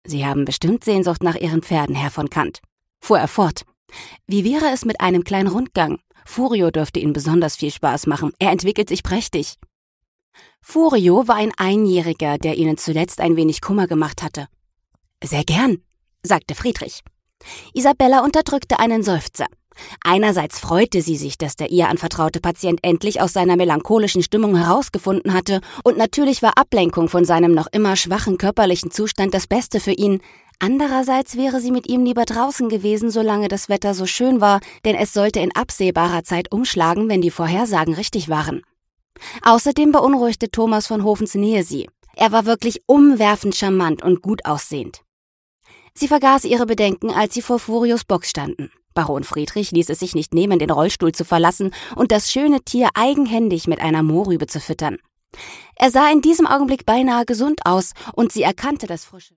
»Sie haben bestimmt Sehnsucht nach Ihren Pferden, Herr von Kant«, fuhr er fort. »Wie wäre es mit einem kleinen Rundgang? Furio dürfte Ihnen besonders viel Spaß machen. Er entwickelt sich prächtig.« Furio war ein Einjähriger, der ihnen zuletzt ein wenig Kummer gemacht hatte. »Sehr gern«, sagte Friedrich. Isabella unterdrückte einen Seufzer. Einerseits freute sie sich, dass der ihr anvertraute Patient endlich aus seiner melancholischen Stimmung herausgefunden hatte, und natürlich war Ablenkung von seinem noch immer schwachen körperlichen Zustand das Beste für ihn. Andererseits wäre sie mit ihm lieber draußen gewesen, solange das Wetter so schön war, denn es sollte in absehbarer Zeit umschlagen, wenn die Vorhersagen richtig waren. Außerdem beunruhigte Thomas von Hofens Nähe sie. Er war wirklich umwerfend charmant und gut aussehend. Sie vergaß ihre Bedenken, als sie vor Furios Box standen. Baron Friedrich ließ es sich nicht nehmen, den Rollstuhl zu verlassen und das schöne Tier eigenhändig mit einer Mohrrübe zu füttern. Er sah in diesem Augenblick beinahe gesund aus, und sie erkannte das frische